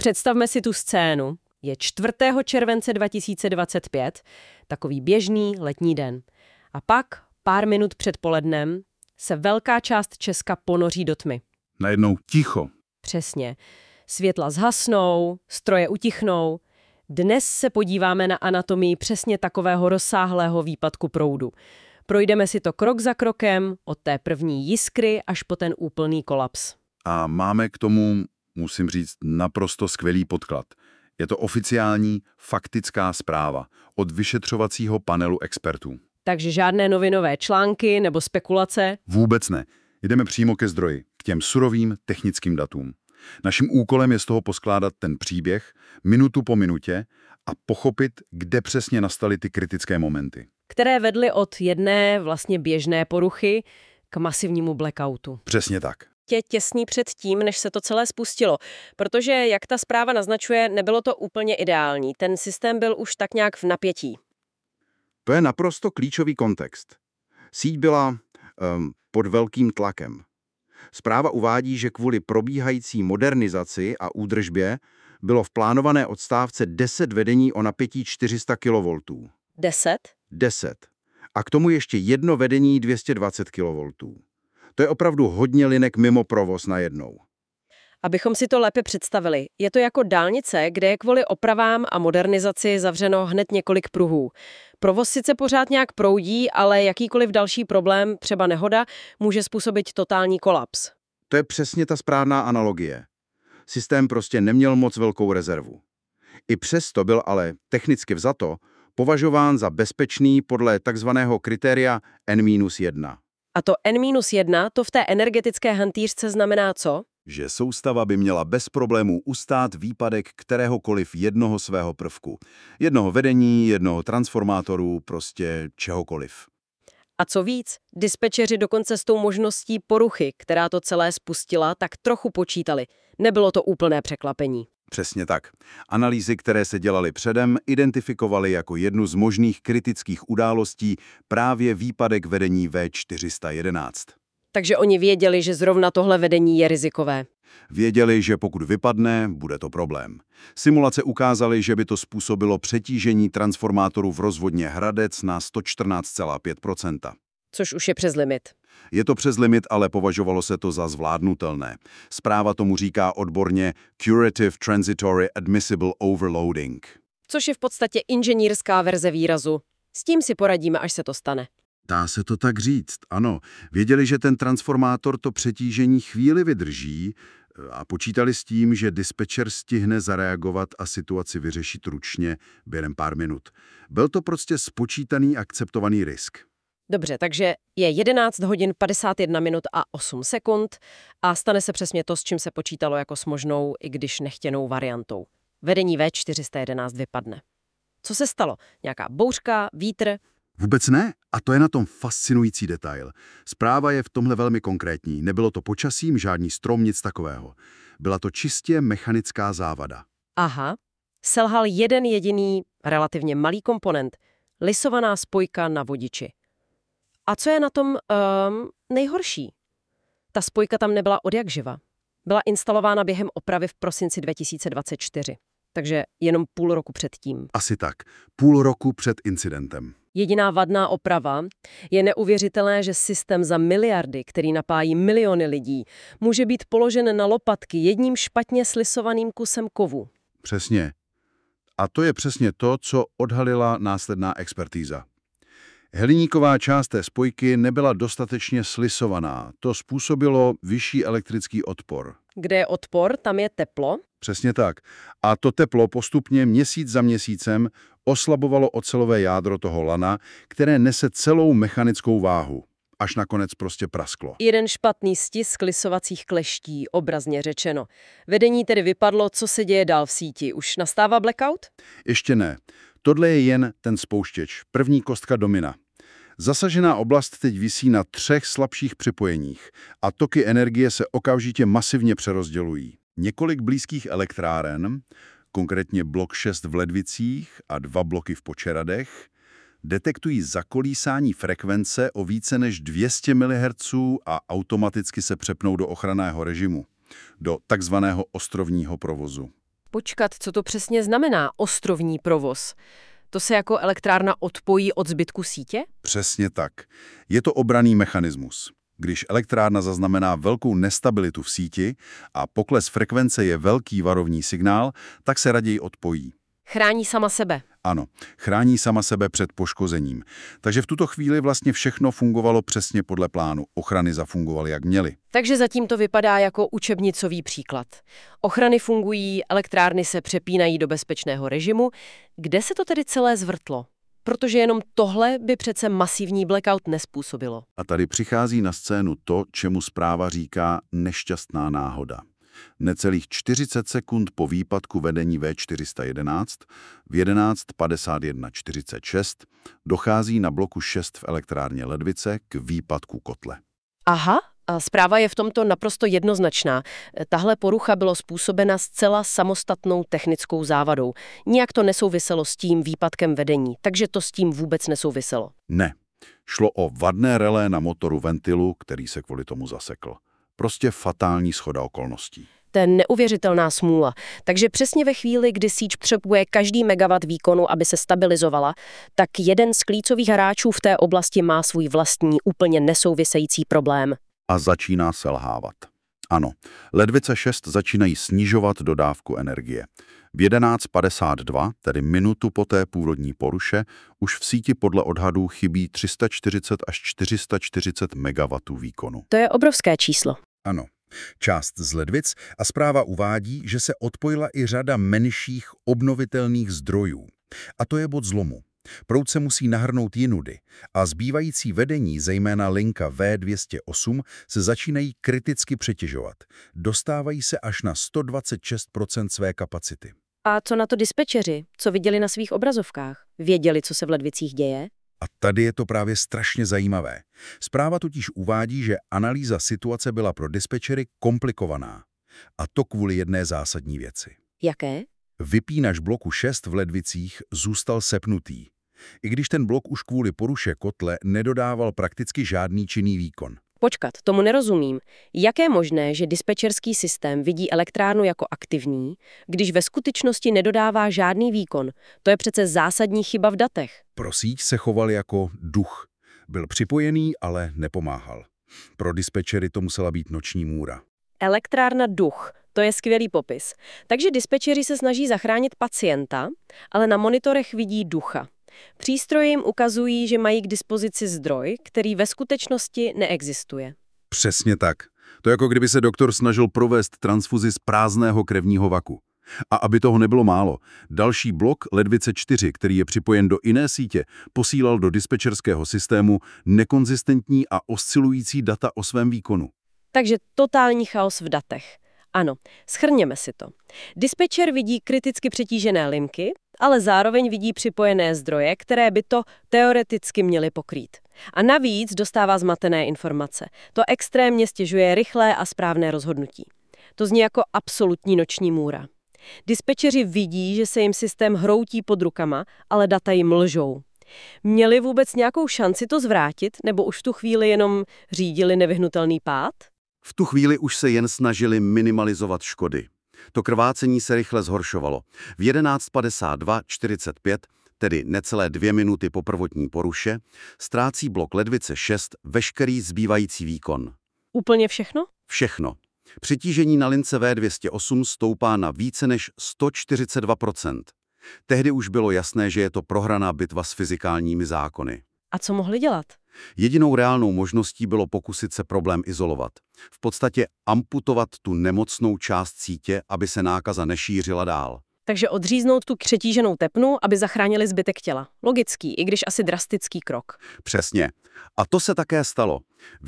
Představme si tu scénu. Je 4. července 2025, takový běžný letní den. A pak, pár minut před polednem, se velká část Česka ponoří do tmy. Najednou ticho. Přesně. Světla zhasnou, stroje utichnou. Dnes se podíváme na anatomii přesně takového rozsáhlého výpadku proudu. Projdeme si to krok za krokem, od té první jiskry až po ten úplný kolaps. A máme k tomu, musím říct, naprosto skvělý podklad. Je to oficiální, faktická zpráva od vyšetřovacího panelu expertů. Takže žádné novinové články nebo spekulace? Vůbec ne. Jdeme přímo ke zdroji, k těm surovým technickým datům. Naším úkolem je z toho poskládat ten příběh minutu po minutě a pochopit, kde přesně nastaly ty kritické momenty. Které vedly od jedné vlastně běžné poruchy k masivnímu blackoutu. Přesně tak. Těsný před tím, než se to celé spustilo. Protože, jak ta zpráva naznačuje, nebylo to úplně ideální. Ten systém byl už tak nějak v napětí. To je naprosto klíčový kontext. Síť byla pod velkým tlakem. Zpráva uvádí, že kvůli probíhající modernizaci a údržbě bylo v plánované odstávce 10 vedení o napětí 400 kV. 10? 10. A k tomu ještě jedno vedení 220 kV. To je opravdu hodně linek mimo provoz najednou. Abychom si to lépe představili, je to jako dálnice, kde je kvůli opravám a modernizaci zavřeno hned několik pruhů. Provoz sice pořád nějak proudí, ale jakýkoliv další problém, třeba nehoda, může způsobit totální kolaps. To je přesně ta správná analogie. Systém prostě neměl moc velkou rezervu. I přesto byl ale, technicky vzato, považován za bezpečný podle takzvaného kritéria N-1. A to N-1, to v té energetické hantýřce znamená co? Že soustava by měla bez problémů ustát výpadek kteréhokoliv jednoho svého prvku. Jednoho vedení, jednoho transformátoru, prostě čehokoliv. A co víc, dispečeři dokonce s tou možností poruchy, která to celé spustila, tak trochu počítali. Nebylo to úplné překvapení. Přesně tak. Analýzy, které se dělaly předem, identifikovaly jako jednu z možných kritických událostí právě výpadek vedení V411. Takže oni věděli, že zrovna tohle vedení je rizikové. Věděli, že pokud vypadne, bude to problém. Simulace ukázaly, že by to způsobilo přetížení transformátoru v rozvodně Hradec na 114,5%. Což už je přes limit. Je to přes limit, ale považovalo se to za zvládnutelné. Zpráva tomu říká odborně Curative Transitory Admissible Overloading. Což je v podstatě inženýrská verze výrazu. S tím si poradíme, až se to stane. Dá se to tak říct, ano. Věděli, že ten transformátor to přetížení chvíli vydrží a počítali s tím, že dispečer stihne zareagovat a situaci vyřešit ručně během pár minut. Byl to prostě spočítaný, akceptovaný risk. Dobře, takže je 11 hodin 51 minut a 8 sekund a stane se přesně to, s čím se počítalo jako s možnou, i když nechtěnou variantou. Vedení V411 vypadne. Co se stalo? Nějaká bouřka, vítr? Vůbec ne. A to je na tom fascinující detail. Zpráva je v tomhle velmi konkrétní. Nebylo to počasím, žádný strom, nic takového. Byla to čistě mechanická závada. Aha. Selhal jeden jediný, relativně malý komponent. Lisovaná spojka na vodiči. A co je na tom nejhorší? Ta spojka tam nebyla odjakživa. Byla instalována během opravy v prosinci 2024. Takže jenom půl roku předtím. Asi tak. Půl roku před incidentem. Jediná vadná oprava je neuvěřitelné, že systém za miliardy, který napájí miliony lidí, může být položen na lopatky jedním špatně slisovaným kusem kovu. Přesně. A to je přesně to, co odhalila následná expertíza. Hliníková část té spojky nebyla dostatečně slisovaná. To způsobilo vyšší elektrický odpor. Kde je odpor, tam je teplo. Přesně tak. A to teplo postupně měsíc za měsícem oslabovalo ocelové jádro toho lana, které nese celou mechanickou váhu. Až nakonec prostě prasklo. Jeden špatný stisk lisovacích kleští, obrazně řečeno. Vedení tedy vypadlo, co se děje dál v síti. Už nastává blackout? Ještě ne. Tohle je jen ten spouštěč, první kostka domina. Zasažená oblast teď visí na 3 slabších připojeních a toky energie se okamžitě masivně přerozdělují. Několik blízkých elektráren, konkrétně blok 6 v Ledvicích a 2 bloky v Počeradech, detektují zakolísání frekvence o více než 200 MHz a automaticky se přepnou do ochranného režimu, do takzvaného ostrovního provozu. Počkat, co to přesně znamená ostrovní provoz? To se jako elektrárna odpojí od zbytku sítě? Přesně tak. Je to obranný mechanismus. Když elektrárna zaznamená velkou nestabilitu v síti a pokles frekvence je velký varovný signál, tak se raději odpojí. Chrání sama sebe. Ano, chrání sama sebe před poškozením. Takže v tuto chvíli vlastně všechno fungovalo přesně podle plánu. Ochrany zafungovaly, jak měly. Takže zatím to vypadá jako učebnicový příklad. Ochrany fungují, elektrárny se přepínají do bezpečného režimu. Kde se to tedy celé zvrtlo? Protože jenom tohle by přece masivní blackout nespůsobilo. A tady přichází na scénu to, čemu zpráva říká nešťastná náhoda. Necelých 40 sekund po výpadku vedení V411 v 11:51:46 dochází na bloku 6 v elektrárně Ledvice k výpadku kotle. Aha, a zpráva je v tomto naprosto jednoznačná. Tahle porucha byla způsobena zcela samostatnou technickou závadou. Nijak to nesouviselo s tím výpadkem vedení, takže to s tím vůbec nesouviselo. Ne. Šlo o vadné relé na motoru ventilu, který se kvůli tomu zasekl. Prostě fatální shoda okolností. To je neuvěřitelná smůla. Takže přesně ve chvíli, kdy síť potřebuje každý megawatt výkonu, aby se stabilizovala, tak jeden z klíčových hráčů v té oblasti má svůj vlastní, úplně nesouvisející problém. A začíná selhávat. Ano, Ledvice 6 začínají snižovat dodávku energie. V 11:52, tedy minutu po té původní poruše, už v síti podle odhadů chybí 340 až 440 MW výkonu. To je obrovské číslo. Ano, část z Ledvic a zpráva uvádí, že se odpojila i řada menších obnovitelných zdrojů. A to je bod zlomu. Proud se musí nahrnout jinudy a zbývající vedení, zejména linka V208, se začínají kriticky přetěžovat. Dostávají se až na 126% své kapacity. A co na to dispečeři? Co viděli na svých obrazovkách? Věděli, co se v Ledvicích děje? A tady je to právě strašně zajímavé. Zpráva totiž uvádí, že analýza situace byla pro dispečery komplikovaná. A to kvůli jedné zásadní věci. Jaké? Vypínač bloku 6 v Ledvicích zůstal sepnutý. I když ten blok už kvůli poruše kotle nedodával prakticky žádný činný výkon. Počkat, tomu nerozumím. Jak je možné, že dispečerský systém vidí elektrárnu jako aktivní, když ve skutečnosti nedodává žádný výkon? To je přece zásadní chyba v datech. Pro síť se choval jako duch. Byl připojený, ale nepomáhal. Pro dispečery to musela být noční můra. Elektrárna duch, to je skvělý popis. Takže dispečeři se snaží zachránit pacienta, ale na monitorech vidí ducha. Přístroje jim ukazují, že mají k dispozici zdroj, který ve skutečnosti neexistuje. Přesně tak. To jako kdyby se doktor snažil provést transfuzi z prázdného krevního vaku. A aby toho nebylo málo, další blok Ledvice 4, který je připojen do jiné sítě, posílal do dispečerského systému nekonzistentní a oscilující data o svém výkonu. Takže totální chaos v datech. Ano, shrněme si to. Dispečer vidí kriticky přetížené linky, ale zároveň vidí připojené zdroje, které by to teoreticky měly pokrýt. A navíc dostává zmatené informace. To extrémně stěžuje rychlé a správné rozhodnutí. To zní jako absolutní noční můra. Dispečeři vidí, že se jim systém hroutí pod rukama, ale data jim lžou. Měli vůbec nějakou šanci to zvrátit, nebo už v tu chvíli jenom řídili nevyhnutelný pád? V tu chvíli už se jen snažili minimalizovat škody. To krvácení se rychle zhoršovalo. V 11:52:45, tedy necelé 2 minuty po prvotní poruše, ztrácí blok Ledvice 6 veškerý zbývající výkon. Úplně všechno? Všechno. Přetížení na lince V208 stoupá na více než 142%. Tehdy už bylo jasné, že je to prohraná bitva s fyzikálními zákony. A co mohli dělat? Jedinou reálnou možností bylo pokusit se problém izolovat. V podstatě amputovat tu nemocnou část sítě, aby se nákaza nešířila dál. Takže odříznout tu přetíženou tepnu, aby zachránili zbytek těla. Logický, i když asi drastický krok. Přesně. A to se také stalo. V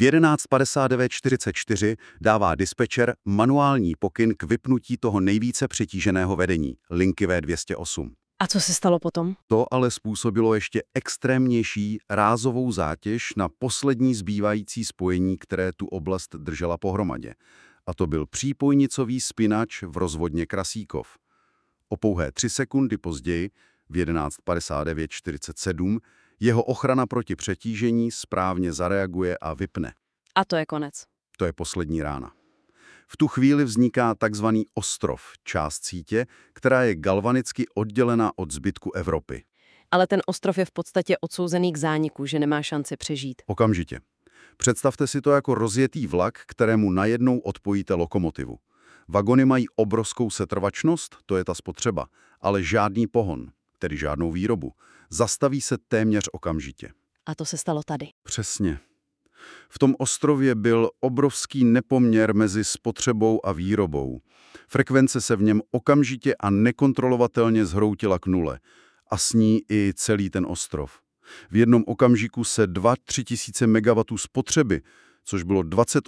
11:59:44 dává dispečer manuální pokyn k vypnutí toho nejvíce přetíženého vedení, linky V208. A co se stalo potom? To ale způsobilo ještě extrémnější rázovou zátěž na poslední zbývající spojení, které tu oblast držela pohromadě. A to byl přípojnicový spinač v rozvodně Krasíkov. O pouhé 3 sekundy později, v 11:59:47, jeho ochrana proti přetížení správně zareaguje a vypne. A to je konec. To je poslední rána. V tu chvíli vzniká takzvaný ostrov, část sítě, která je galvanicky oddělena od zbytku Evropy. Ale ten ostrov je v podstatě odsouzený k zániku, že nemá šanci přežít. Okamžitě. Představte si to jako rozjetý vlak, kterému najednou odpojíte lokomotivu. Vagony mají obrovskou setrvačnost, to je ta spotřeba, ale žádný pohon, tedy žádnou výrobu. Zastaví se téměř okamžitě. A to se stalo tady. Přesně. V tom ostrově byl obrovský nepoměr mezi spotřebou a výrobou. Frekvence se v něm okamžitě a nekontrolovatelně zhroutila k nule. A s ní i celý ten ostrov. V jednom okamžiku se 2–3 tisíce megawatů spotřeby, což bylo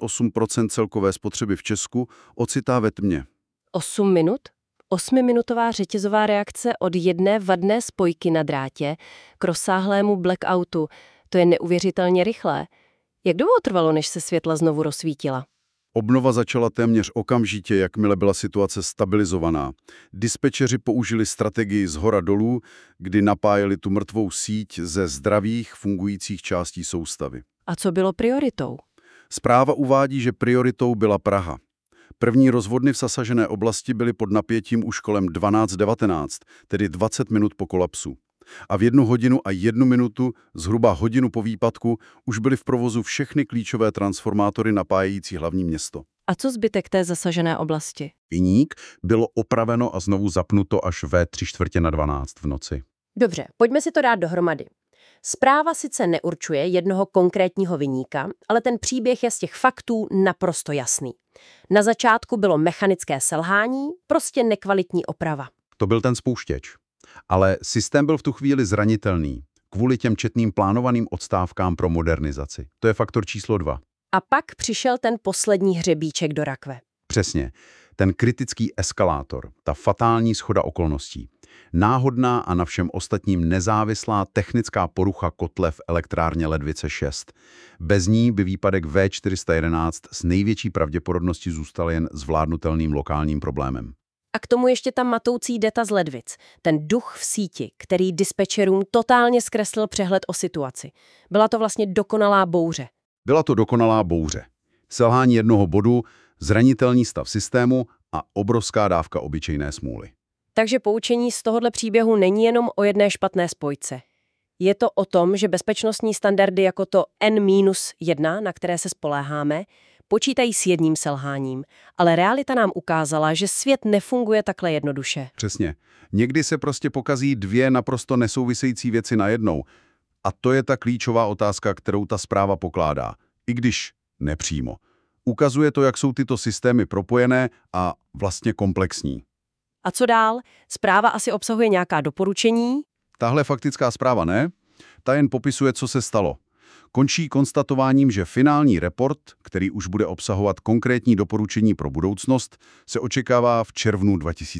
28% celkové spotřeby v Česku, ocitá ve tmě. 8 minut? 8minutová řetězová reakce od jedné vadné spojky na drátě k rozsáhlému blackoutu. To je neuvěřitelně rychlé. Jak dlouho trvalo, než se světla znovu rozsvítila? Obnova začala téměř okamžitě, jakmile byla situace stabilizovaná. Dispečeři použili strategii zhora dolů, kdy napájeli tu mrtvou síť ze zdravých fungujících částí soustavy. A co bylo prioritou? Zpráva uvádí, že prioritou byla Praha. První rozvodny v zasažené oblasti byly pod napětím už kolem 12:19, tedy 20 minut po kolapsu. A v 1 hodinu a 1 minutu, zhruba hodinu po výpadku, už byly v provozu všechny klíčové transformátory napájející hlavní město. A co zbytek té zasažené oblasti? Viník bylo opraveno a znovu zapnuto až ve 11:45 v noci. Dobře, pojďme si to dát dohromady. Zpráva sice neurčuje jednoho konkrétního viníka, ale ten příběh je z těch faktů naprosto jasný. Na začátku bylo mechanické selhání, prostě nekvalitní oprava. To byl ten spouštěč. Ale systém byl v tu chvíli zranitelný kvůli těm četným plánovaným odstávkám pro modernizaci. To je faktor číslo 2. A pak přišel ten poslední hřebíček do rakve. Přesně. Ten kritický eskalátor, ta fatální shoda okolností. Náhodná a na všem ostatním nezávislá technická porucha kotle v elektrárně Ledvice 6. Bez ní by výpadek V411 s největší pravděpodobností zůstal jen zvládnutelným lokálním problémem. A k tomu ještě tam matoucí data z Ledvic, ten duch v síti, který dispečerům totálně zkreslil přehled o situaci. Byla to vlastně dokonalá bouře. Byla to dokonalá bouře. Selhání jednoho bodu, zranitelný stav systému a obrovská dávka obyčejné smůly. Takže poučení z tohohle příběhu není jenom o jedné špatné spojce. Je to o tom, že bezpečnostní standardy jako to N-1, na které se spoléháme, počítají s jedním selháním, ale realita nám ukázala, že svět nefunguje takhle jednoduše. Přesně. Někdy se prostě pokazí 2 naprosto nesouvisející věci najednou. A to je ta klíčová otázka, kterou ta zpráva pokládá. I když nepřímo. Ukazuje to, jak jsou tyto systémy propojené a vlastně komplexní. A co dál? Zpráva asi obsahuje nějaká doporučení? Tahle faktická zpráva ne, ta jen popisuje, co se stalo. Končí konstatováním, že finální report, který už bude obsahovat konkrétní doporučení pro budoucnost, se očekává v červnu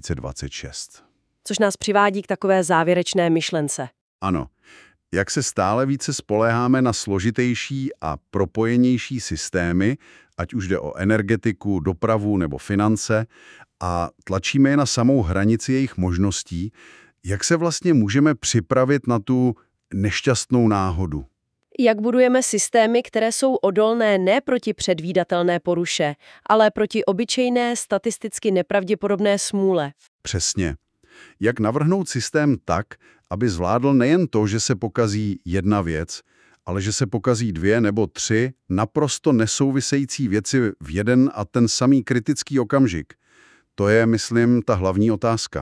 2026. Což nás přivádí k takové závěrečné myšlence. Ano, jak se stále více spoléháme na složitější a propojenější systémy, ať už jde o energetiku, dopravu nebo finance, a tlačíme je na samou hranici jejich možností, jak se vlastně můžeme připravit na tu nešťastnou náhodu. Jak budujeme systémy, které jsou odolné ne proti předvídatelné poruše, ale proti obyčejné, statisticky nepravděpodobné smůle. Přesně. Jak navrhnout systém tak, aby zvládl nejen to, že se pokazí jedna věc, ale že se pokazí 2 nebo 3 naprosto nesouvisející věci v jeden a ten samý kritický okamžik. To je, myslím, ta hlavní otázka.